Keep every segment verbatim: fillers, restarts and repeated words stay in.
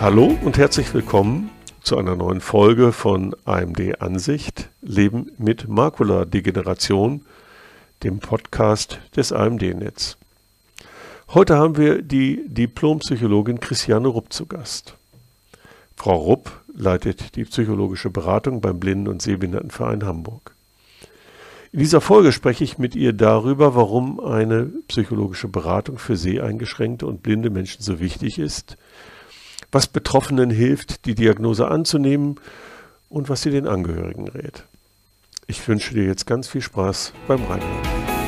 Hallo und herzlich willkommen zu einer neuen Folge von A M D Ansicht, Leben mit Makuladegeneration, dem Podcast des A M D-Netz. Heute haben wir die Diplompsychologin Christiane Rupp zu Gast. Frau Rupp leitet die psychologische Beratung beim Blinden- und Sehbehindertenverein Hamburg. In dieser Folge spreche ich mit ihr darüber, warum eine psychologische Beratung für seheingeschränkte und blinde Menschen so wichtig ist, was Betroffenen hilft, die Diagnose anzunehmen und was sie den Angehörigen rät. Ich wünsche dir jetzt ganz viel Spaß beim Reinhören.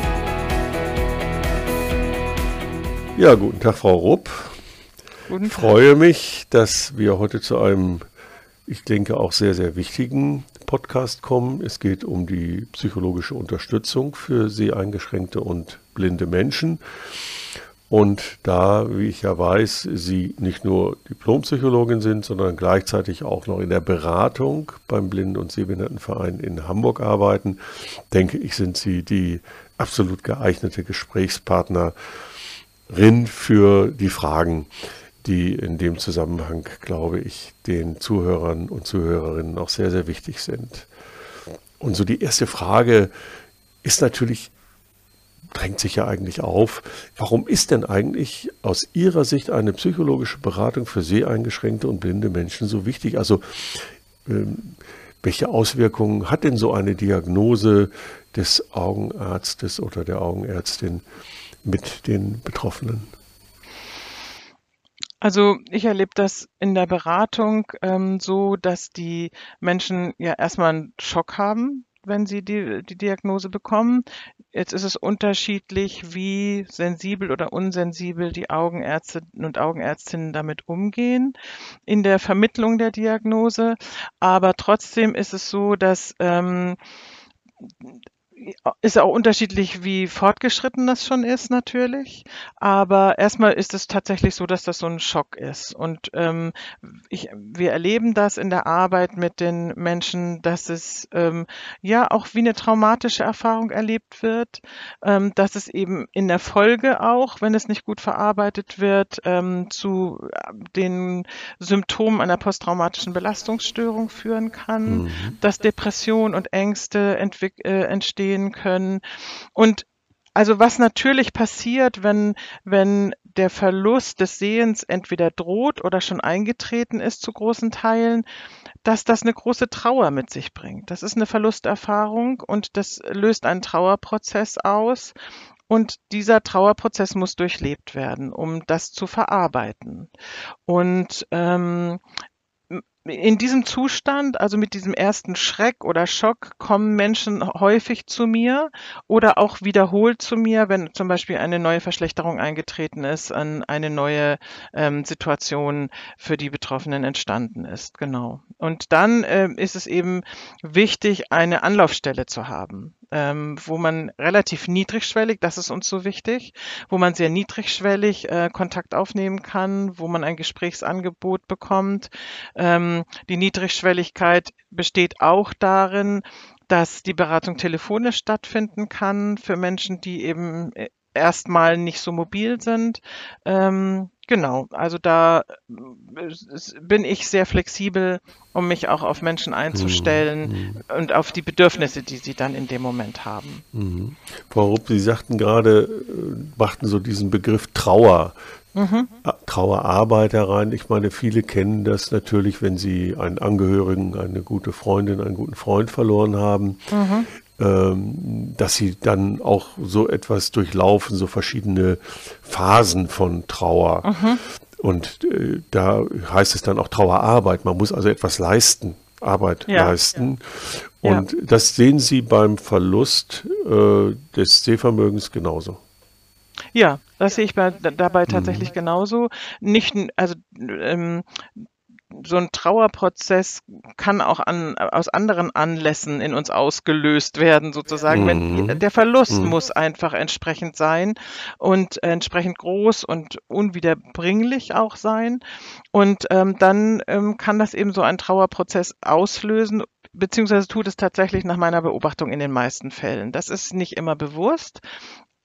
Ja, guten Tag, Frau Rupp. Guten Tag. Ich freue mich, dass wir heute zu einem, ich denke, auch sehr, sehr wichtigen Podcast kommen. Es geht um die psychologische Unterstützung für seheingeschränkte und blinde Menschen. Und da, wie ich ja weiß, Sie nicht nur Diplompsychologin sind, sondern gleichzeitig auch noch in der Beratung beim Blinden- und Sehbehindertenverein in Hamburg arbeiten, denke ich, sind Sie die absolut geeignete Gesprächspartnerin für die Fragen, die in dem Zusammenhang, glaube ich, den Zuhörern und Zuhörerinnen auch sehr, sehr wichtig sind. Und so die erste Frage ist natürlich, drängt sich ja eigentlich auf, warum ist denn eigentlich aus Ihrer Sicht eine psychologische Beratung für seheingeschränkte und blinde Menschen so wichtig? Also ähm, welche Auswirkungen hat denn so eine Diagnose des Augenarztes oder der Augenärztin mit den Betroffenen? Also ich erlebe das in der Beratung ähm, so, dass die Menschen ja erstmal einen Schock haben, wenn sie die, die Diagnose bekommen. Jetzt ist es unterschiedlich, wie sensibel oder unsensibel die Augenärzte und Augenärztinnen damit umgehen in der Vermittlung der Diagnose. Aber trotzdem ist es so, dass ähm, ist auch unterschiedlich, wie fortgeschritten das schon ist, natürlich. Aber erstmal ist es tatsächlich so, dass das so ein Schock ist. Und ähm, ich, wir erleben das in der Arbeit mit den Menschen, dass es ähm, ja auch wie eine traumatische Erfahrung erlebt wird, ähm, dass es eben in der Folge auch, wenn es nicht gut verarbeitet wird, ähm, zu den Symptomen einer posttraumatischen Belastungsstörung führen kann, Mhm. dass Depression und Ängste entwick- äh, entstehen können. Und also was natürlich passiert, wenn, wenn der Verlust des Sehens entweder droht oder schon eingetreten ist zu großen Teilen, dass das eine große Trauer mit sich bringt. Das ist eine Verlusterfahrung und das löst einen Trauerprozess aus. Und dieser Trauerprozess muss durchlebt werden, um das zu verarbeiten. Und ähm, in diesem Zustand, also mit diesem ersten Schreck oder Schock, kommen Menschen häufig zu mir oder auch wiederholt zu mir, wenn zum Beispiel eine neue Verschlechterung eingetreten ist, an eine neue ähm, Situation für die Betroffenen entstanden ist. Genau. Und dann ähm, ist es eben wichtig, eine Anlaufstelle zu haben, ähm, wo man relativ niedrigschwellig, das ist uns so wichtig, wo man sehr niedrigschwellig äh, Kontakt aufnehmen kann, wo man ein Gesprächsangebot bekommt. Ähm, die Niedrigschwelligkeit besteht auch darin, dass die Beratung telefonisch stattfinden kann für Menschen, die eben äh, erstmal nicht so mobil sind. Ähm, genau, also da äh, s- bin ich sehr flexibel, um mich auch auf Menschen einzustellen Mhm. und auf die Bedürfnisse, die sie dann in dem Moment haben. Mhm. Frau Rupp, Sie sagten gerade, äh, brachten so diesen Begriff Trauer. Mhm. Trauerarbeit herein. Ich meine, viele kennen das natürlich, wenn sie einen Angehörigen, eine gute Freundin, einen guten Freund verloren haben, Mhm. ähm, dass sie dann auch so etwas durchlaufen, so verschiedene Phasen von Trauer. Mhm. Und äh, da heißt es dann auch Trauerarbeit. Man muss also etwas leisten, Arbeit Ja. leisten. Ja. Und das sehen Sie beim Verlust äh, des Sehvermögens genauso. Ja, das sehe ich bei, dabei Mhm. tatsächlich genauso. Nicht, n- also ähm, so ein Trauerprozess kann auch an, aus anderen Anlässen in uns ausgelöst werden, sozusagen. Wenn Mhm. der Verlust Mhm. muss einfach entsprechend sein und entsprechend groß und unwiederbringlich auch sein. Und ähm, dann ähm, kann das eben so einen Trauerprozess auslösen. Beziehungsweise tut es tatsächlich nach meiner Beobachtung in den meisten Fällen. Das ist nicht immer bewusst,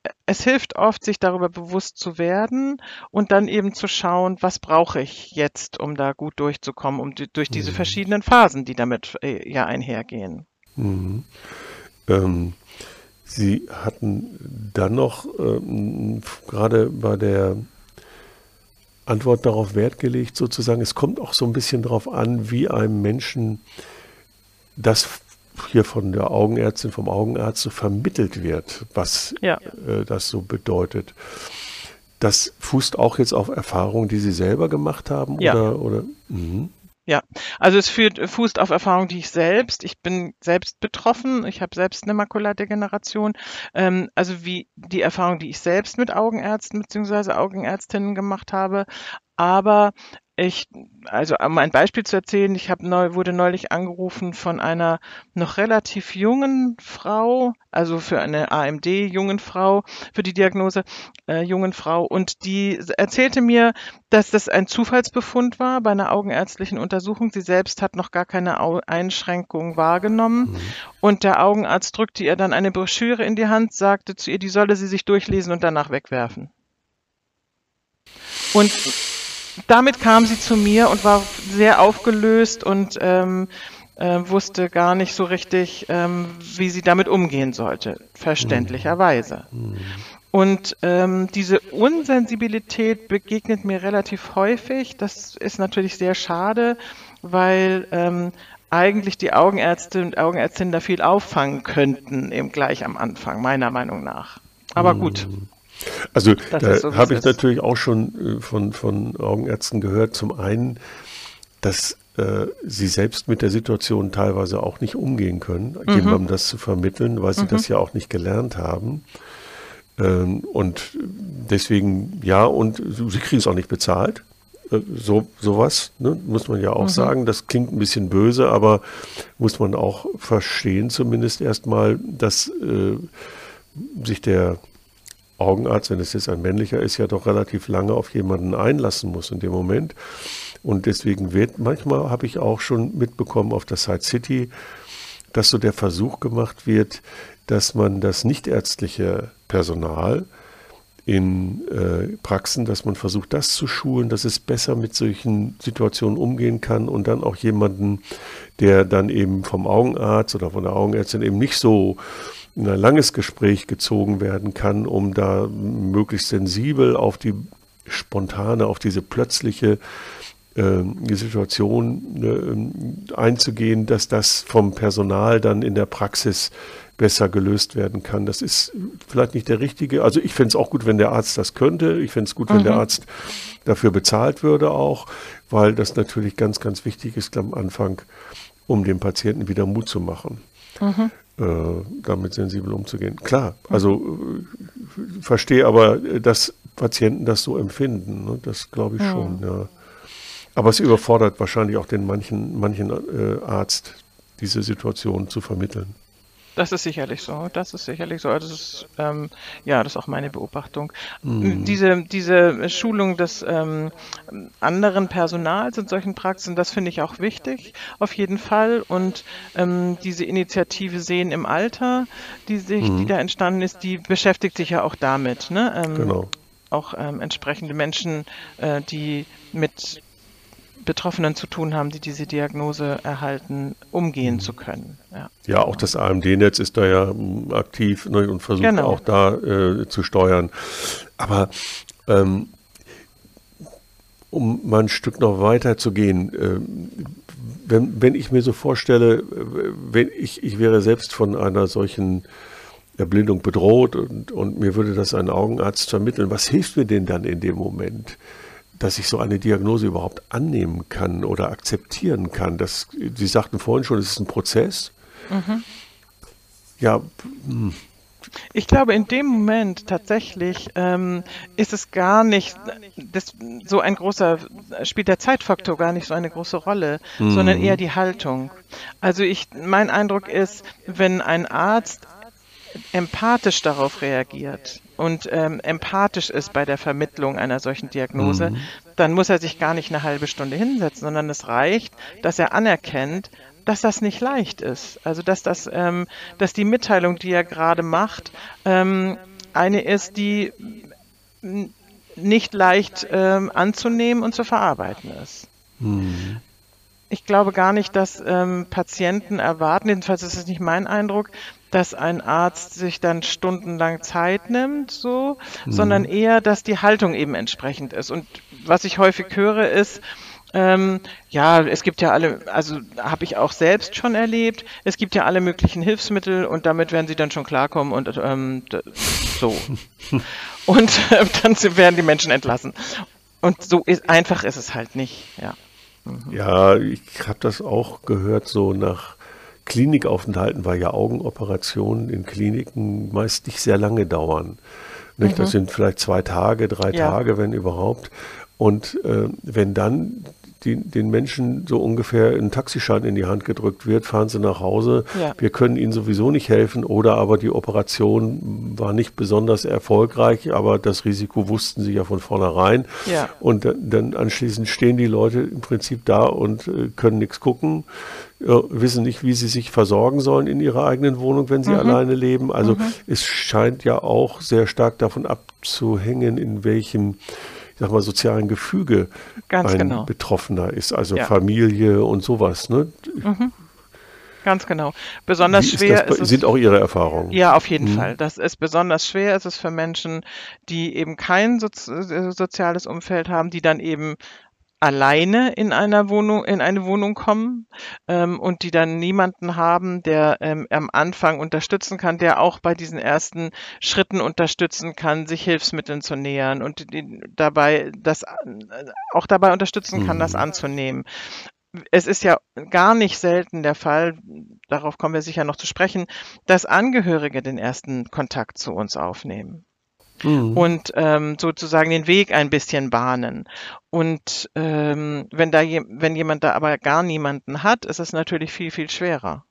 es hilft oft, sich darüber bewusst zu werden und dann eben zu schauen, was brauche ich jetzt, um da gut durchzukommen, um die, durch diese verschiedenen Phasen, die damit äh, ja einhergehen. Mhm. Ähm, Sie hatten dann noch ähm, gerade bei der Antwort darauf Wert gelegt, sozusagen, es kommt auch so ein bisschen darauf an, wie einem Menschen das hier von der Augenärztin, vom Augenarzt so vermittelt wird, was Ja. äh, das so bedeutet. Das fußt auch jetzt auf Erfahrungen, die Sie selber gemacht haben? Ja. Oder, oder? Mhm. Ja, also es führt, fußt auf Erfahrung, die ich selbst, ich bin selbst betroffen, ich habe selbst eine Makuladegeneration, ähm, also wie die Erfahrung, die ich selbst mit Augenärzten bzw. Augenärztinnen gemacht habe, aber ich, also um ein Beispiel zu erzählen, ich habe neu, wurde neulich angerufen von einer noch relativ jungen Frau, also für eine A M D jungen Frau, für die Diagnose äh, jungen Frau, und die erzählte mir, dass das ein Zufallsbefund war bei einer augenärztlichen Untersuchung. Sie selbst hat noch gar keine Au- Einschränkung wahrgenommen. Mhm. Und der Augenarzt drückte ihr dann eine Broschüre in die Hand, sagte zu ihr, die solle sie sich durchlesen und danach wegwerfen. Und damit kam sie zu mir und war sehr aufgelöst und ähm, äh, wusste gar nicht so richtig, ähm, wie sie damit umgehen sollte, verständlicherweise. Mhm. Und ähm, diese Unsensibilität begegnet mir relativ häufig. Das ist natürlich sehr schade, weil ähm, eigentlich die Augenärzte und Augenärztinnen da viel auffangen könnten, eben gleich am Anfang, meiner Meinung nach. Aber gut, Also das da ist so, wie habe es ich ist. natürlich auch schon äh, von, von Augenärzten gehört. Zum einen, dass äh, sie selbst mit der Situation teilweise auch nicht umgehen können, Mhm. jemandem das zu vermitteln, weil sie Mhm. das ja auch nicht gelernt haben. Ähm, und deswegen, ja, und sie kriegen es auch nicht bezahlt. Äh, So, sowas, ne, muss man ja auch Mhm. sagen. Das klingt ein bisschen böse, aber muss man auch verstehen, zumindest erstmal, dass äh, sich der Augenarzt, wenn es jetzt ein männlicher ist, ja doch relativ lange auf jemanden einlassen muss in dem Moment. Und deswegen wird, manchmal habe ich auch schon mitbekommen auf der Side City, dass so der Versuch gemacht wird, dass man das nichtärztliche Personal in äh, Praxen, dass man versucht, das zu schulen, dass es besser mit solchen Situationen umgehen kann und dann auch jemanden, der dann eben vom Augenarzt oder von der Augenärztin eben nicht so in ein langes Gespräch gezogen werden kann, um da möglichst sensibel auf die spontane, auf diese plötzliche äh, die Situation äh, einzugehen, dass das vom Personal dann in der Praxis besser gelöst werden kann. Das ist vielleicht nicht der richtige, also ich fände es auch gut, wenn der Arzt das könnte. Ich fände es gut, wenn der Mhm. Arzt dafür bezahlt würde auch, weil das natürlich ganz, ganz wichtig ist am Anfang, um dem Patienten wieder Mut zu machen, Mhm. äh, damit sensibel umzugehen. Klar, also äh, verstehe aber, äh, dass Patienten das so empfinden. Ne? Das glaube ich schon, Mhm. ja. Aber es überfordert wahrscheinlich auch den manchen, manchen äh, Arzt, diese Situation zu vermitteln. Das ist sicherlich so. Das ist sicherlich so. Also das ist, ähm, ja, das ist auch meine Beobachtung. Mhm. Diese, diese Schulung des ähm, anderen Personals in solchen Praxen, das finde ich auch wichtig, auf jeden Fall. Und ähm, diese Initiative Sehen im Alter, die sich, die Mhm. da entstanden ist, die beschäftigt sich ja auch damit, ne? Ähm, Genau. auch ähm, entsprechende Menschen, äh, die mit Betroffenen zu tun haben, die diese Diagnose erhalten, umgehen zu können. Ja, Ja, auch genau. das A M D-Netz ist da ja mm, aktiv, ne, und versucht Genau. auch da äh, zu steuern. Aber ähm, um mal ein Stück noch weiter zu gehen, ähm, wenn, wenn ich mir so vorstelle, äh, wenn ich, ich wäre selbst von einer solchen Erblindung bedroht und, und mir würde das ein Augenarzt vermitteln, was hilft mir denn dann in dem Moment, dass ich so eine Diagnose überhaupt annehmen kann oder akzeptieren kann? Das, Sie sagten vorhin schon, es ist ein Prozess. Mhm. Ja, hm, Ich glaube, in dem Moment tatsächlich ähm, ist es gar nicht das, so ein großer, spielt der Zeitfaktor gar nicht so eine große Rolle, sondern eher hm, die Haltung. Also ich, mein Eindruck ist, wenn ein Arzt empathisch darauf reagiert und ähm, empathisch ist bei der Vermittlung einer solchen Diagnose, hm, dann muss er sich gar nicht eine halbe Stunde hinsetzen, sondern es reicht, dass er anerkennt, dass das nicht leicht ist. Also dass das, ähm, dass die Mitteilung, die er gerade macht, ähm, eine ist, die m, nicht leicht ähm, anzunehmen und zu verarbeiten ist. Hm. Ich glaube gar nicht, dass ähm, Patienten erwarten, jedenfalls ist es nicht mein Eindruck, dass ein Arzt sich dann stundenlang Zeit nimmt, so, sondern Hm. eher, dass die Haltung eben entsprechend ist. Und was ich häufig höre, ist, ähm, ja, es gibt ja alle, also habe ich auch selbst schon erlebt, es gibt ja alle möglichen Hilfsmittel und damit werden sie dann schon klarkommen und ähm, d- so. Und äh, dann werden die Menschen entlassen. Und so ist, einfach ist es halt nicht, ja. Mhm. Ja, ich habe das auch gehört, so nach Klinikaufenthalten, weil ja Augenoperationen in Kliniken meist nicht sehr lange dauern. Nicht? Das Mhm. sind vielleicht zwei Tage, drei Ja, Tage, wenn überhaupt. Und äh, wenn dann die, den Menschen so ungefähr ein Taxischein in die Hand gedrückt wird, fahren sie nach Hause. ja, Wir können ihnen sowieso nicht helfen oder aber die Operation war nicht besonders erfolgreich, aber das Risiko wussten sie ja von vornherein. ja. Und dann, dann anschließend stehen die Leute im Prinzip da und äh, können nichts gucken, äh, wissen nicht, wie sie sich versorgen sollen in ihrer eigenen Wohnung, wenn sie Mhm. alleine leben. Also Mhm. es scheint ja auch sehr stark davon abzuhängen, in welchem, ich sag mal, sozialen Gefüge Ganz ein genau. Betroffener ist, also Ja, Familie und sowas. Ne? mhm. Ganz genau. Wie Besonders ist das, schwer bei- ist es, sind auch Ihre Erfahrungen? ja, auf jeden Hm? Fall. Das ist besonders schwer ist es für Menschen, die eben kein soz äh, soziales Umfeld haben, die dann eben alleine in einer Wohnung, in eine Wohnung kommen, ähm, und die dann niemanden haben, der ähm, am Anfang unterstützen kann, der auch bei diesen ersten Schritten unterstützen kann, sich Hilfsmitteln zu nähern und die, dabei das äh, auch dabei unterstützen kann, das Hm. anzunehmen. Es ist ja gar nicht selten der Fall, darauf kommen wir sicher noch zu sprechen, dass Angehörige den ersten Kontakt zu uns aufnehmen Hm. und ähm, sozusagen den Weg ein bisschen bahnen. Und ähm, wenn da je, wenn jemand da aber gar niemanden hat, ist es natürlich viel, viel schwerer.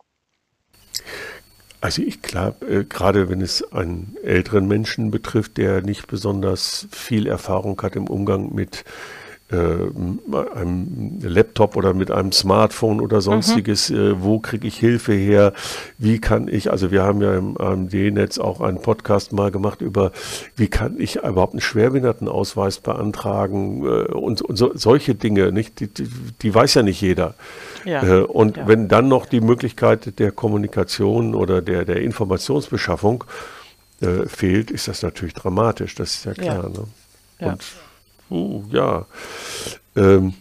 Also ich glaube, äh, gerade wenn es einen älteren Menschen betrifft, der nicht besonders viel Erfahrung hat im Umgang mit äh, einem Laptop oder mit einem Smartphone oder Mhm, sonstiges, äh, wo kriege ich Hilfe her, wie kann ich, also wir haben ja im A M D-Netz auch einen Podcast mal gemacht über, wie kann ich überhaupt einen Schwerbehindertenausweis beantragen äh, und, und so, solche Dinge, nicht? Die, die, die weiß ja nicht jeder. ja, Äh, Und ja, wenn dann noch die Möglichkeit der Kommunikation oder der, der Informationsbeschaffung äh, fehlt, ist das natürlich dramatisch, das ist ja ja, klar. Ne? ja. Und uh, ja, ähm,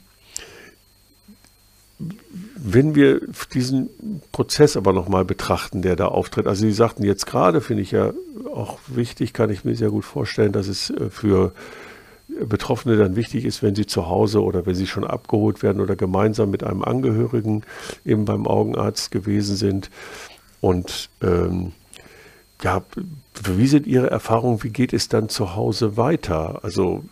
wenn wir diesen Prozess aber nochmal betrachten, der da auftritt, also Sie sagten jetzt gerade, finde ich ja auch wichtig, kann ich mir sehr gut vorstellen, dass es äh, für Betroffene dann wichtig ist, wenn sie zu Hause oder wenn sie schon abgeholt werden oder gemeinsam mit einem Angehörigen eben beim Augenarzt gewesen sind. Und ähm, ja, wie sind Ihre Erfahrungen? Wie geht es dann zu Hause weiter? Also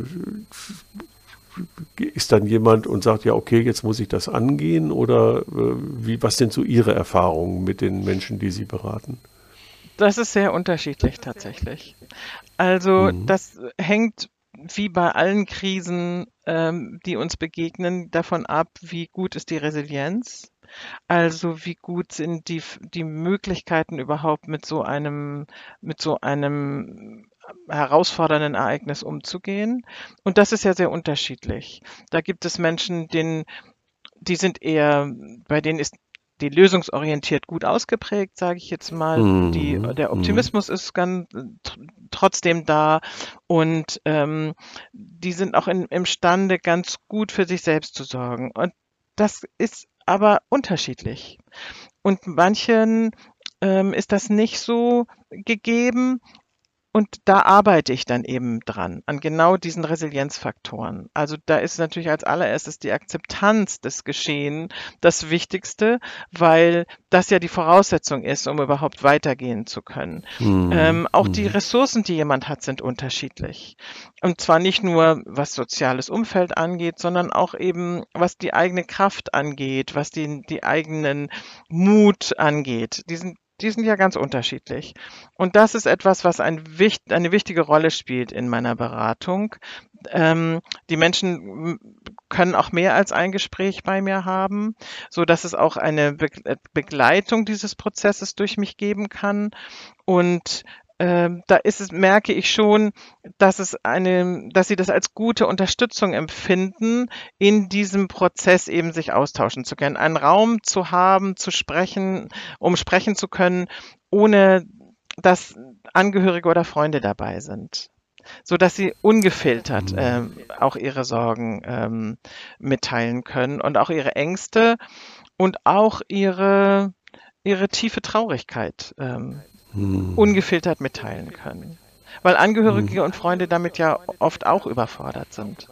äh, ist dann jemand und sagt, ja, okay, jetzt muss ich das angehen? Oder äh, wie, was sind so Ihre Erfahrungen mit den Menschen, die Sie beraten? Das ist sehr unterschiedlich tatsächlich. Also Mhm. das hängt wie bei allen Krisen, ähm, die uns begegnen, davon ab, wie gut ist die Resilienz. Also wie gut sind die, F- die Möglichkeiten überhaupt mit so einem, mit so einem herausfordernden Ereignis umzugehen. Und das ist ja sehr unterschiedlich. Da gibt es Menschen, denen, die sind eher, bei denen ist die lösungsorientiert gut ausgeprägt, sage ich jetzt mal. Die, Mhm. der Mhm. Optimismus ist ganz tr- trotzdem da und ähm, die sind auch in, imstande, ganz gut für sich selbst zu sorgen. Und das ist aber unterschiedlich. Und manchen ähm, ist das nicht so gegeben. Und da arbeite ich dann eben dran, an genau diesen Resilienzfaktoren. Also da ist natürlich als allererstes die Akzeptanz des Geschehen das Wichtigste, weil das ja die Voraussetzung ist, um überhaupt weitergehen zu können. Mhm. Ähm, auch die Mhm. Ressourcen, die jemand hat, sind unterschiedlich. Und zwar nicht nur, was soziales Umfeld angeht, sondern auch eben, was die eigene Kraft angeht, was die, die eigenen Mut angeht. Die sind, die sind ja ganz unterschiedlich. Und das ist etwas, was ein wicht eine wichtige Rolle spielt in meiner Beratung. Ähm, die Menschen m, können auch mehr als ein Gespräch bei mir haben, so dass es auch eine Be äh, Begleitung dieses Prozesses durch mich geben kann. Und ähm, da ist es, merke ich schon, dass es eine, dass sie das als gute Unterstützung empfinden, in diesem Prozess eben sich austauschen zu können, einen Raum zu haben, zu sprechen, um sprechen zu können, ohne dass Angehörige oder Freunde dabei sind, so dass sie ungefiltert ähm, auch ihre Sorgen ähm, mitteilen können und auch ihre Ängste und auch ihre ihre tiefe Traurigkeit ähm, Hm. ungefiltert mitteilen können, weil Angehörige und Freunde damit ja oft auch überfordert sind.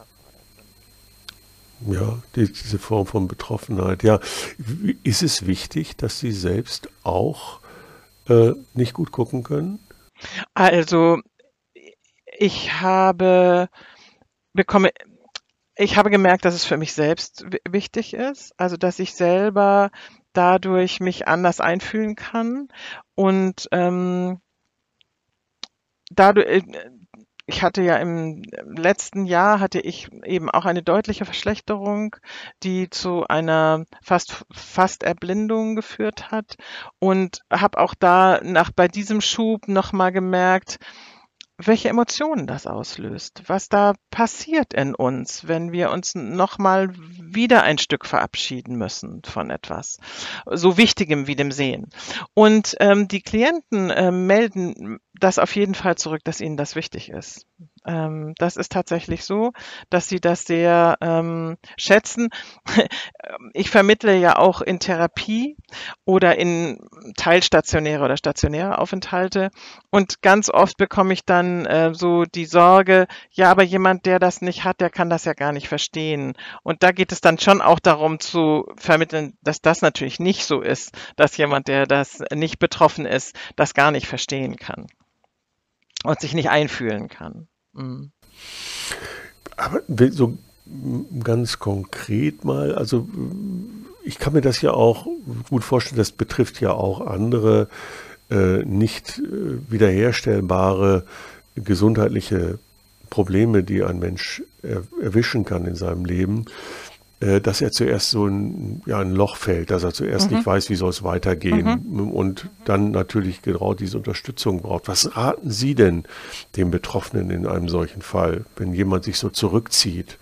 Ja, die, diese Form von Betroffenheit. Ja, Wie- ist es wichtig, dass Sie selbst auch äh, nicht gut gucken können? Also ich habe bekomme ich habe gemerkt, dass es für mich selbst wi- wichtig ist, also dass ich selber dadurch mich anders einfühlen kann und ähm, dadurch, äh, ich hatte ja im letzten Jahr hatte ich eben auch eine deutliche Verschlechterung, die zu einer fast fast Erblindung geführt hat und habe auch da nach bei diesem Schub noch mal gemerkt, welche Emotionen das auslöst, was da passiert in uns, wenn wir uns noch mal wieder ein Stück verabschieden müssen von etwas, so Wichtigem wie dem Sehen. Und, ähm, die Klienten, ähm, melden das auf jeden Fall zurück, dass ihnen das wichtig ist. Ähm, das ist tatsächlich so, dass sie das sehr, ähm, schätzen. Ich vermittle ja auch in Therapie oder in teilstationäre oder stationäre Aufenthalte und ganz oft bekomme ich dann äh, so die Sorge, ja, aber jemand, der das nicht hat, der kann das ja gar nicht verstehen. Und da geht es dann schon auch darum zu vermitteln, dass das natürlich nicht so ist, dass jemand, der das nicht betroffen ist, das gar nicht verstehen kann und sich nicht einfühlen kann. Mhm. Aber we- so mm, ganz konkret mal, also mm, ich kann mir das ja auch gut vorstellen, das betrifft ja auch andere äh, nicht äh, wiederherstellbare gesundheitliche Probleme, die ein Mensch er, erwischen kann in seinem Leben, äh, dass er zuerst so ein, ja, ein Loch fällt, dass er zuerst Mhm. nicht weiß, wie soll es Mhm. weitergehen und dann natürlich genau diese Unterstützung braucht. Was raten Sie denn dem Betroffenen in einem solchen Fall, wenn jemand sich so zurückzieht?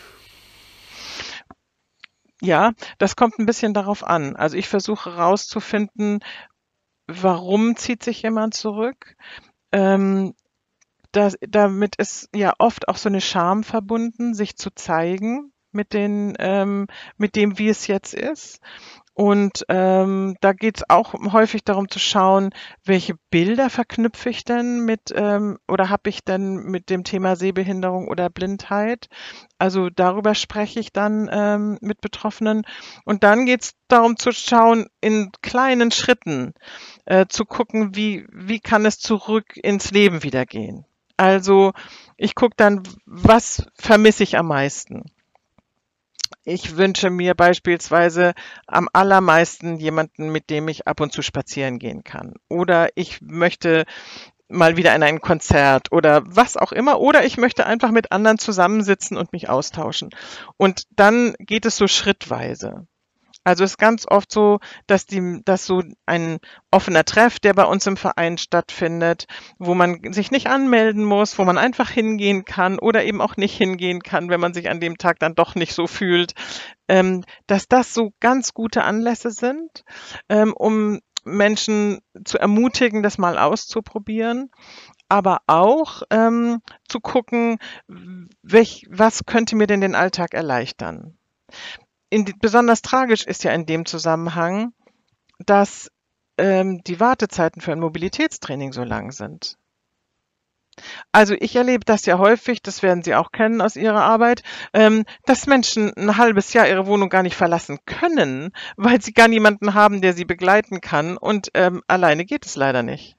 Ja, das kommt ein bisschen darauf an. Also, ich versuche herauszufinden, warum zieht sich jemand zurück? Ähm, das damit ist ja oft auch so eine Scham verbunden, sich zu zeigen mit den ähm, mit dem, wie es jetzt ist. Und, ähm, da geht's auch häufig darum zu schauen, welche Bilder verknüpfe ich denn mit, ähm oder habe ich denn mit dem Thema Sehbehinderung oder Blindheit? Also, darüber spreche ich dann, ähm, mit Betroffenen. Und dann geht's darum zu schauen, in kleinen Schritten, äh, zu gucken, wie wie kann es zurück ins Leben wieder gehen? Also, ich gucke dann, was vermisse ich am meisten? Ich wünsche mir beispielsweise am allermeisten jemanden, mit dem ich ab und zu spazieren gehen kann. Oder ich möchte mal wieder in ein Konzert oder was auch immer. Oder ich möchte einfach mit anderen zusammensitzen und mich austauschen. Und dann geht es so schrittweise. Also es ist ganz oft so, dass die, dass so ein offener Treff, der bei uns im Verein stattfindet, wo man sich nicht anmelden muss, wo man einfach hingehen kann oder eben auch nicht hingehen kann, wenn man sich an dem Tag dann doch nicht so fühlt, ähm, dass das so ganz gute Anlässe sind, ähm, um Menschen zu ermutigen, das mal auszuprobieren, aber auch ähm, zu gucken, welch, was könnte mir denn den Alltag erleichtern. In, besonders tragisch ist ja in dem Zusammenhang, dass ähm, die Wartezeiten für ein Mobilitätstraining so lang sind. Also ich erlebe das ja häufig, das werden Sie auch kennen aus Ihrer Arbeit, ähm, dass Menschen ein halbes Jahr ihre Wohnung gar nicht verlassen können, weil sie gar niemanden haben, der sie begleiten kann. Und ähm, alleine geht es leider nicht.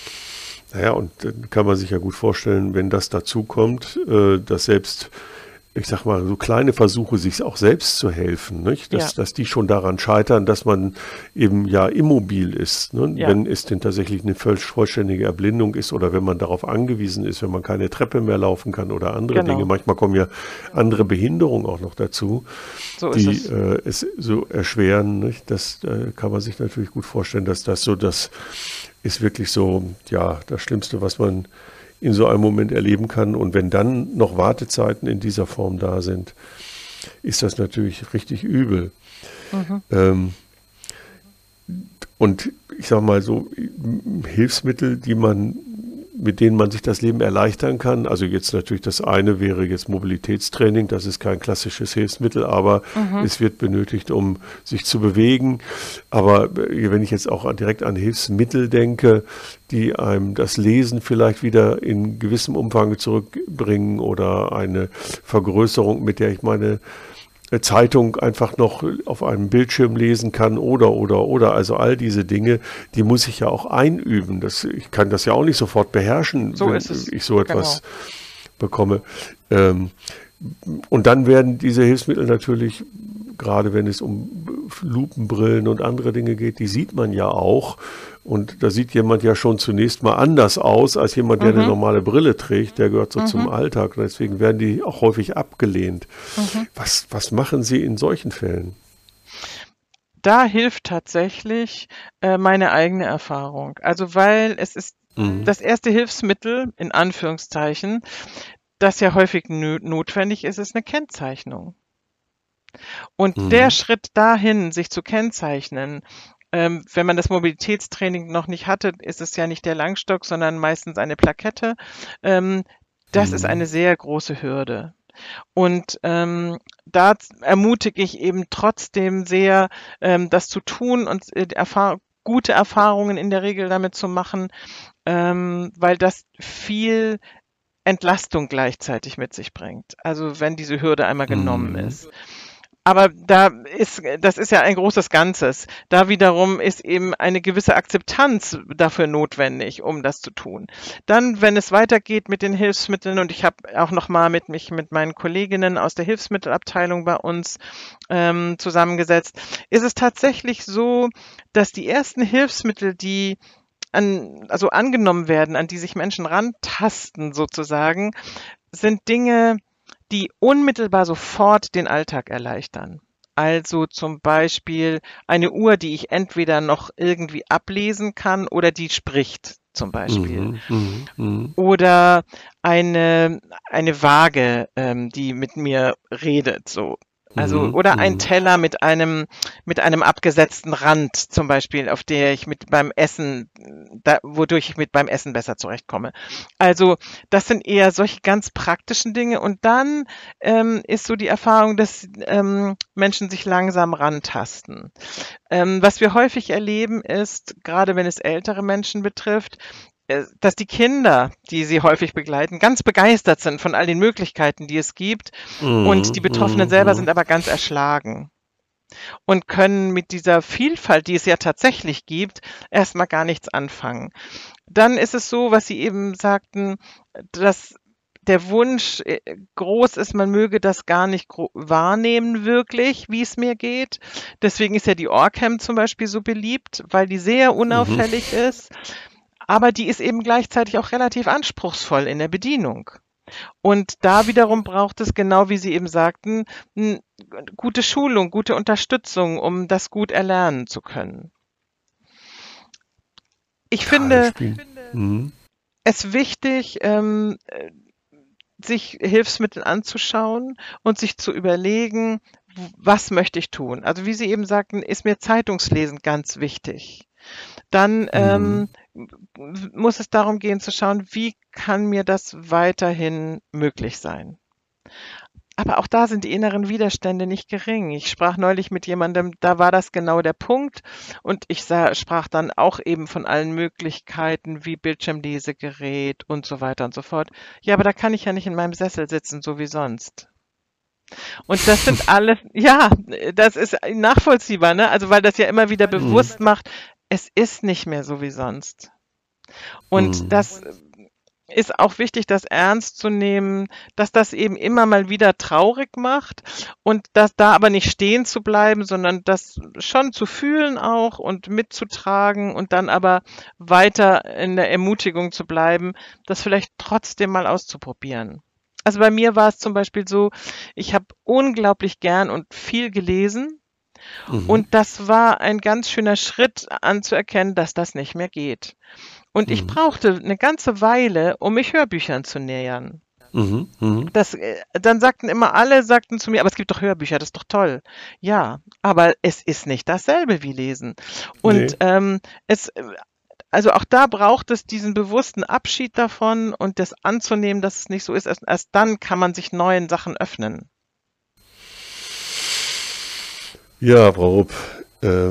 Naja, und dann kann man sich ja gut vorstellen, wenn das dazu kommt, äh, dass selbst ich sag mal, so kleine Versuche, sich auch selbst zu helfen, nicht? Dass, Ja. dass die schon daran scheitern, dass man eben ja immobil ist, ne? Ja. Wenn es denn tatsächlich eine voll, vollständige Erblindung ist oder wenn man darauf angewiesen ist, wenn man keine Treppe mehr laufen kann oder andere Genau. Dinge. Manchmal kommen ja andere Behinderungen auch noch dazu, So ist die es. äh, es so erschweren, nicht? Das äh, kann man sich natürlich gut vorstellen, dass das so, das ist wirklich so, ja, das Schlimmste, was man in so einem Moment erleben kann. Und wenn dann noch Wartezeiten in dieser Form da sind, ist das natürlich richtig übel. Mhm. Ähm, und ich sage mal so, Hilfsmittel, die man, mit denen man sich das Leben erleichtern kann. Also jetzt natürlich das eine wäre jetzt Mobilitätstraining, das ist kein klassisches Hilfsmittel, aber Mhm. es wird benötigt, um sich zu bewegen. Aber wenn ich jetzt auch direkt an Hilfsmittel denke, die einem das Lesen vielleicht wieder in gewissem Umfang zurückbringen oder eine Vergrößerung, mit der ich meine Zeitung einfach noch auf einem Bildschirm lesen kann oder, oder, oder. Also all diese Dinge, die muss ich ja auch einüben. Das, ich kann das ja auch nicht sofort beherrschen, So wenn ist es. ich so etwas Genau. bekomme. Ähm, und dann werden diese Hilfsmittel natürlich, gerade wenn es um Lupenbrillen und andere Dinge geht, die sieht man ja auch. Und da sieht jemand ja schon zunächst mal anders aus als jemand, der Mhm. eine normale Brille trägt. Der gehört so Mhm. zum Alltag. Und deswegen werden die auch häufig abgelehnt. Mhm. Was, was machen Sie in solchen Fällen? Da hilft tatsächlich äh, meine eigene Erfahrung. Also weil es ist Mhm. das erste Hilfsmittel, in Anführungszeichen, das ja häufig nö- notwendig ist, ist eine Kennzeichnung. Und der Mhm. Schritt dahin, sich zu kennzeichnen, ähm, wenn man das Mobilitätstraining noch nicht hatte, ist es ja nicht der Langstock, sondern meistens eine Plakette. Ähm, das ist eine Mhm. sehr große Hürde. Und ähm, da z- ermutige ich eben trotzdem sehr, ähm, das zu tun und äh, Erfahr gute Erfahrungen in der Regel damit zu machen, ähm, weil das viel Entlastung gleichzeitig mit sich bringt. Also wenn diese Hürde einmal genommen Mhm. ist. Aber da ist, das ist ja ein großes Ganzes. Da wiederum ist eben eine gewisse Akzeptanz dafür notwendig, um das zu tun. Dann, wenn es weitergeht mit den Hilfsmitteln, und ich habe auch noch mal mit mich mit meinen Kolleginnen aus der Hilfsmittelabteilung bei uns ähm, zusammengesetzt, ist es tatsächlich so, dass die ersten Hilfsmittel, die an, also angenommen werden, an die sich Menschen rantasten sozusagen, sind Dinge, die unmittelbar sofort den Alltag erleichtern. Also zum Beispiel eine Uhr, die ich entweder noch irgendwie ablesen kann oder die spricht zum Beispiel. Mhm. Mhm. Mhm. Oder eine, eine Waage, ähm, die mit mir redet, so. Also, Mhm. oder ein Mhm. Teller mit einem, mit einem abgesetzten Rand, zum Beispiel, auf der ich mit beim Essen, da, wodurch ich mit beim Essen besser zurechtkomme. Also, das sind eher solche ganz praktischen Dinge. Und dann ähm, ist so die Erfahrung, dass ähm, Menschen sich langsam rantasten. Ähm, was wir häufig erleben ist, gerade wenn es ältere Menschen betrifft, äh, dass die Kinder, die sie häufig begleiten, ganz begeistert sind von all den Möglichkeiten, die es gibt. Und die Mhm. Betroffenen Mhm. selber Mhm. sind aber ganz erschlagen und können mit dieser Vielfalt, die es ja tatsächlich gibt, erstmal gar nichts anfangen. Dann ist es so, was Sie eben sagten, dass der Wunsch äh, groß ist, man möge das gar nicht gro- wahrnehmen wirklich, wie es mir geht. Deswegen ist ja die Orcam zum Beispiel so beliebt, weil die sehr Mhm. unauffällig ist, aber die ist eben gleichzeitig auch relativ anspruchsvoll in der Bedienung. Und da wiederum braucht es, genau wie Sie eben sagten, n- gute Schulung, gute Unterstützung, um das gut erlernen zu können. Ich Ja, das finde spielt. Mhm. es wichtig, ähm, äh, sich Hilfsmittel anzuschauen und sich zu überlegen, w- was möchte ich tun? Also wie Sie eben sagten, ist mir Zeitungslesen ganz wichtig. Dann Mhm. ähm, m- muss es darum gehen zu schauen, wie kann mir das weiterhin möglich sein? Aber auch da sind die inneren Widerstände nicht gering. Ich sprach neulich mit jemandem, da war das genau der Punkt. Und ich sah, sprach dann auch eben von allen Möglichkeiten wie Bildschirmlesegerät und so weiter und so fort. Ja, aber da kann ich ja nicht in meinem Sessel sitzen, so wie sonst. Und das sind alles, ja, das ist nachvollziehbar, ne? Also weil das ja immer wieder Mhm. bewusst macht, es ist nicht mehr so wie sonst. Und Mhm. das ist auch wichtig, das ernst zu nehmen, dass das eben immer mal wieder traurig macht und dass da aber nicht stehen zu bleiben, sondern das schon zu fühlen auch und mitzutragen und dann aber weiter in der Ermutigung zu bleiben, das vielleicht trotzdem mal auszuprobieren. Also bei mir war es zum Beispiel so, ich habe unglaublich gern und viel gelesen Mhm. und das war ein ganz schöner Schritt anzuerkennen, dass das nicht mehr geht. Und ich Mhm. brauchte eine ganze Weile, um mich Hörbüchern zu nähern. Mhm. Mhm. Das, äh, dann sagten immer alle, sagten zu mir, aber es gibt doch Hörbücher, das ist doch toll. Ja, aber es ist nicht dasselbe wie Lesen. Und Nee. ähm, es, äh, also auch da braucht es diesen bewussten Abschied davon und das anzunehmen, dass es nicht so ist. Erst, erst dann kann man sich neuen Sachen öffnen. Ja, Frau Rupp, äh,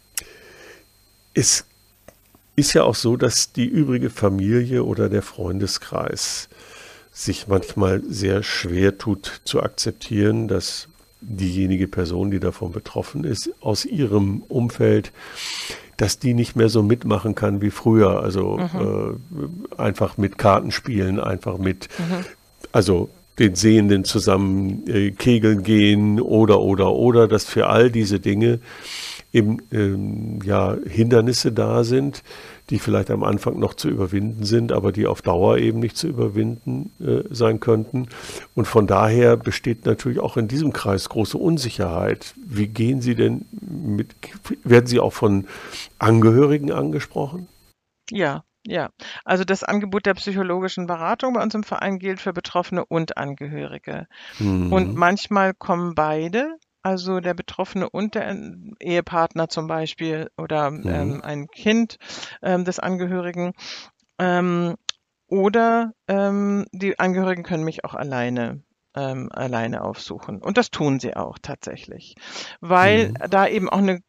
es ist ja auch so, dass die übrige Familie oder der Freundeskreis sich manchmal sehr schwer tut zu akzeptieren, dass diejenige Person, die davon betroffen ist, aus ihrem Umfeld, dass die nicht mehr so mitmachen kann wie früher. Mhm, Also äh, einfach mit Kartenspielen, einfach mit, mhm, also den Sehenden zusammen äh, kegeln gehen oder, oder, oder, dass für all diese Dinge eben ähm, ja, Hindernisse da sind, die vielleicht am Anfang noch zu überwinden sind, aber die auf Dauer eben nicht zu überwinden äh, sein könnten. Und von daher besteht natürlich auch in diesem Kreis große Unsicherheit. Wie gehen Sie denn mit, werden Sie auch von Angehörigen angesprochen? ja, ja. Also das Angebot der psychologischen Beratung bei uns im Verein gilt für Betroffene und Angehörige. Und Mhm. manchmal kommen beide, also der Betroffene und der ähm, Ehepartner zum Beispiel oder Mhm. ähm, ein Kind ähm, des Angehörigen. Ähm, oder ähm, die Angehörigen können mich auch alleine ähm, alleine aufsuchen. Und das tun sie auch tatsächlich, weil Mhm. da eben auch eine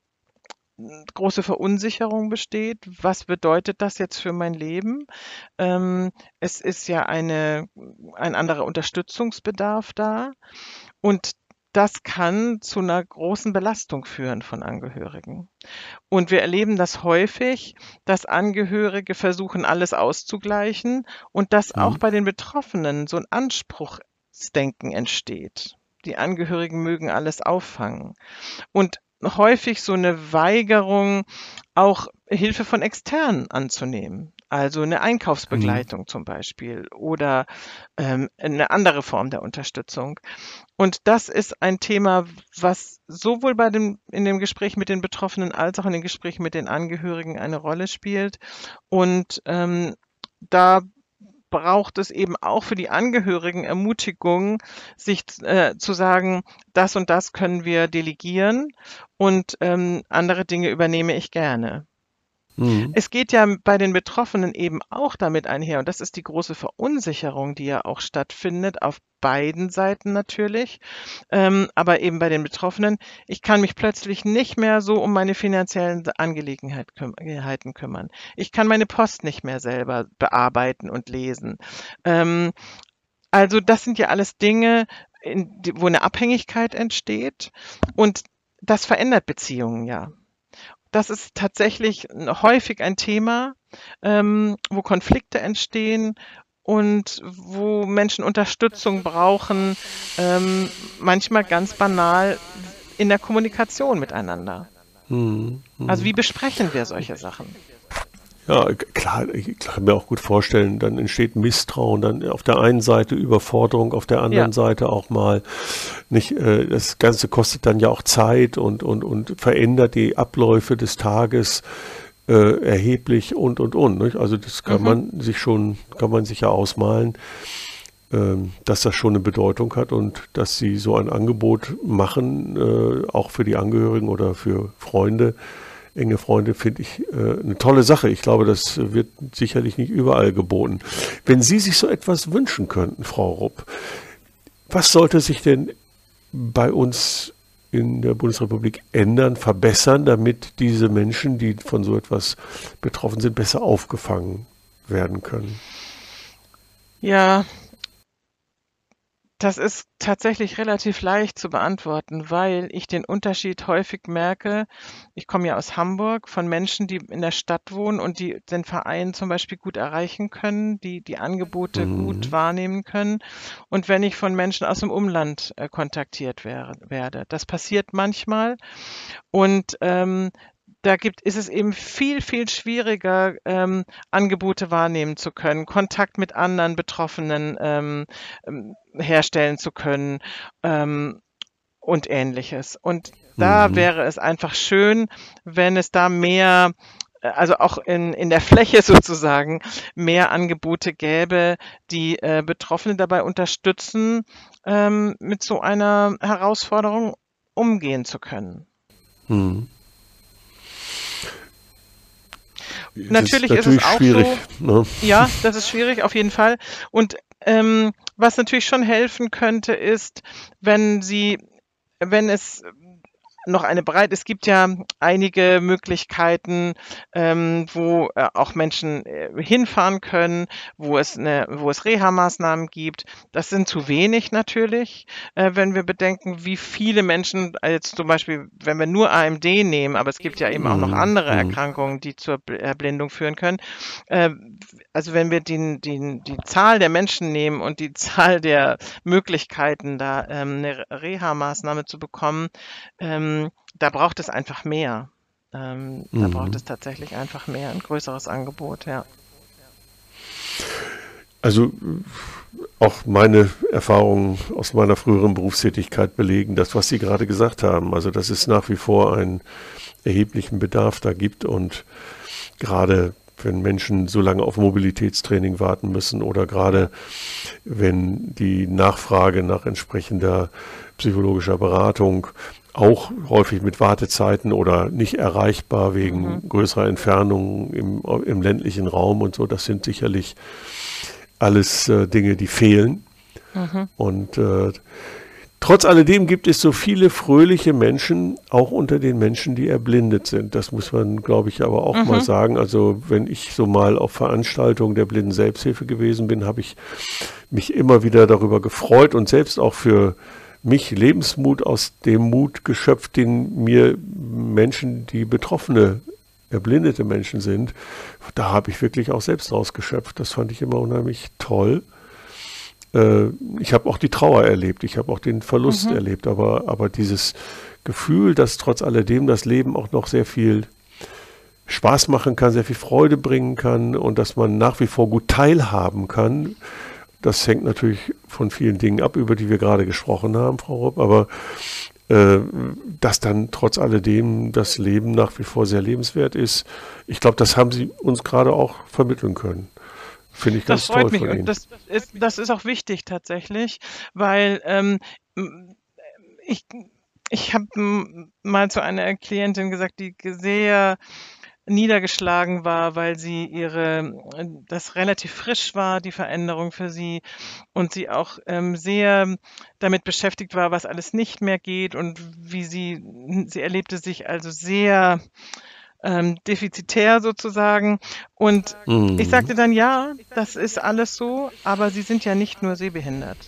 große Verunsicherung besteht. Was bedeutet das jetzt für mein Leben? Ähm, es ist ja eine, ein anderer Unterstützungsbedarf da und das kann zu einer großen Belastung führen von Angehörigen. Und wir erleben das häufig, dass Angehörige versuchen, alles auszugleichen und dass auch Mhm. bei den Betroffenen so ein Anspruchsdenken entsteht. Die Angehörigen mögen alles auffangen. Und häufig so eine Weigerung, auch Hilfe von Externen anzunehmen. Also eine Mhm. Einkaufsbegleitung zum Beispiel oder ähm, eine andere Form der Unterstützung. Und das ist ein Thema, was sowohl bei dem, in dem Gespräch mit den Betroffenen als auch in den Gesprächen mit den Angehörigen eine Rolle spielt. Und ähm, da braucht es eben auch für die Angehörigen Ermutigung, sich äh, zu sagen, das und das können wir delegieren und ähm, andere Dinge übernehme ich gerne. Mhm. Es geht ja bei den Betroffenen eben auch damit einher, und das ist die große Verunsicherung, die ja auch stattfindet, auf beiden Seiten natürlich, ähm, aber eben bei den Betroffenen. Ich kann mich plötzlich nicht mehr so um meine finanziellen Angelegenheit küm Geheiten kümmern. Ich kann meine Post nicht mehr selber bearbeiten und lesen. Ähm, also das sind ja alles Dinge, in, die, wo eine Abhängigkeit entsteht und das verändert Beziehungen ja. Das ist tatsächlich häufig ein Thema, ähm, wo Konflikte entstehen und wo Menschen Unterstützung brauchen, ähm, manchmal ganz banal in der Kommunikation miteinander. Mhm. Also Mhm. wie besprechen wir solche Sachen? Ja, klar, ich kann mir auch gut vorstellen, dann entsteht Misstrauen, dann auf der einen Seite Überforderung, auf der Ja, anderen Seite auch mal nicht, äh, das Ganze kostet dann ja auch Zeit und, und, und verändert die Abläufe des Tages äh, erheblich und, und, und. Nicht? Also das kann mhm. man sich schon, kann man sich ja ausmalen, ähm, dass das schon eine Bedeutung hat und dass sie so ein Angebot machen, äh, auch für die Angehörigen oder für Freunde, enge Freunde, finde ich äh, eine tolle Sache. Ich glaube, das wird sicherlich nicht überall geboten. Wenn Sie sich so etwas wünschen könnten, Frau Rupp, was sollte sich denn bei uns in der Bundesrepublik ändern, verbessern, damit diese Menschen, die von so etwas betroffen sind, besser aufgefangen werden können? Ja, Das ist tatsächlich relativ leicht zu beantworten, weil ich den Unterschied häufig merke. Ich komme ja aus Hamburg, von Menschen, die in der Stadt wohnen und die den Verein zum Beispiel gut erreichen können, die die Angebote gut Mhm. wahrnehmen können. Und wenn ich von Menschen aus dem Umland äh, kontaktiert wäre, werde, das passiert manchmal. Und ähm, da gibt, ist es eben viel, viel schwieriger, ähm, Angebote wahrnehmen zu können, Kontakt mit anderen Betroffenen ähm, ähm, herstellen zu können ähm, und ähnliches. Und da Mhm. wäre es einfach schön, wenn es da mehr, äh, also auch in, in der Fläche sozusagen, mehr Angebote gäbe, die äh, Betroffene dabei unterstützen, ähm, mit so einer Herausforderung umgehen zu können. Mhm. Es ist Natürlich ist es natürlich auch schwierig, so, ne? ja, das ist schwierig, auf jeden Fall. Und ähm, was natürlich schon helfen könnte, ist, wenn Sie, wenn es noch eine Breit es gibt ja einige Möglichkeiten, ähm, wo äh, auch Menschen äh, hinfahren können, wo es eine, wo es Reha-Maßnahmen gibt. Das sind zu wenig natürlich, äh, wenn wir bedenken, wie viele Menschen, äh, jetzt zum Beispiel, wenn wir nur A M D nehmen, aber es gibt ja eben auch noch Mhm. andere Mhm. Erkrankungen, die zur Bl- Erblindung führen können. Äh, also wenn wir den, den, die Zahl der Menschen nehmen und die Zahl der Möglichkeiten, da ähm, eine Reha-Maßnahme zu bekommen, ähm, da braucht es einfach mehr. Ähm, da braucht Mhm. es tatsächlich einfach mehr, ein größeres Angebot, ja. Also auch meine Erfahrungen aus meiner früheren Berufstätigkeit belegen das, was Sie gerade gesagt haben. Also dass es nach wie vor einen erheblichen Bedarf da gibt und gerade wenn Menschen so lange auf Mobilitätstraining warten müssen oder gerade wenn die Nachfrage nach entsprechender psychologischer Beratung auch häufig mit Wartezeiten oder nicht erreichbar Mhm. wegen größerer Entfernungen im, im ländlichen Raum und so, das sind sicherlich alles äh, Dinge, die fehlen. Mhm. Und äh, trotz alledem gibt es so viele fröhliche Menschen, auch unter den Menschen, die erblindet sind. Das muss man, glaube ich, aber auch mal Mhm. sagen. Also wenn ich so mal auf Veranstaltungen der Blinden Selbsthilfe gewesen bin, habe ich mich immer wieder darüber gefreut und selbst auch für mich Lebensmut aus dem Mut geschöpft, den mir Menschen, die Betroffene, erblindete Menschen sind, da habe ich wirklich auch selbst rausgeschöpft. Das fand ich immer unheimlich toll. Ich habe auch die Trauer erlebt, ich habe auch den Verlust Mhm. erlebt, aber, aber dieses Gefühl, dass trotz alledem das Leben auch noch sehr viel Spaß machen kann, sehr viel Freude bringen kann und dass man nach wie vor gut teilhaben kann, das hängt natürlich von vielen Dingen ab, über die wir gerade gesprochen haben, Frau Rupp, aber äh, dass dann trotz alledem das Leben nach wie vor sehr lebenswert ist, ich glaube, das haben Sie uns gerade auch vermitteln können. Finde ich Das ganz toll freut mich von und Ihnen. das ist, das ist auch wichtig tatsächlich, weil ähm, m- ich, ich habe mal zu einer Klientin gesagt, die sehr niedergeschlagen war, weil sie ihre, das relativ frisch war, die Veränderung für sie, und sie auch ähm, sehr damit beschäftigt war, was alles nicht mehr geht und wie sie, sie erlebte sich also sehr ähm, defizitär sozusagen. Und ich Mhm. sagte dann, ja, das ist alles so, aber Sie sind ja nicht nur sehbehindert,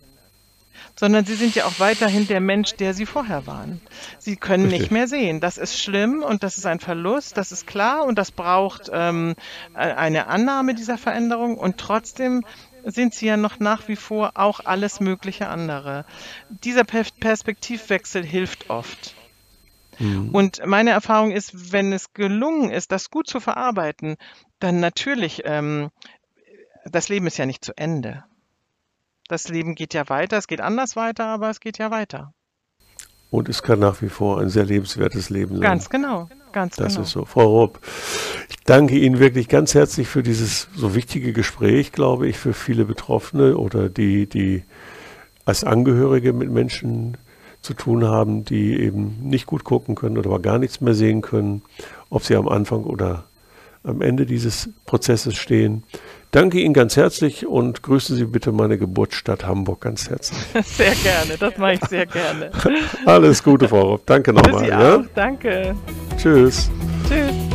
sondern Sie sind ja auch weiterhin der Mensch, der Sie vorher waren. Sie können nicht Richtig. mehr sehen. Das ist schlimm und das ist ein Verlust, das ist klar und das braucht ähm, e- eine Annahme dieser Veränderung und trotzdem sind Sie ja noch nach wie vor auch alles mögliche andere. Dieser Per- Perspektivwechsel hilft oft. Mhm. Und meine Erfahrung ist, wenn es gelungen ist, das gut zu verarbeiten, dann natürlich, ähm, das Leben ist ja nicht zu Ende. Das Leben geht ja weiter, es geht anders weiter, aber es geht ja weiter. Und es kann nach wie vor ein sehr lebenswertes Leben sein. Ganz genau, ganz Das ist genau. so. Frau Rupp, ich danke Ihnen wirklich ganz herzlich für dieses so wichtige Gespräch, glaube ich, für viele Betroffene oder die, die als Angehörige mit Menschen zu tun haben, die eben nicht gut gucken können oder aber gar nichts mehr sehen können, ob sie am Anfang oder am Ende dieses Prozesses stehen. Danke Ihnen ganz herzlich und grüßen Sie bitte meine Geburtsstadt Hamburg ganz herzlich. Sehr gerne, das mache ich sehr gerne. Alles Gute, Frau Rupp. Danke Für Sie nochmal. Ja? auch, danke. Tschüss. Tschüss.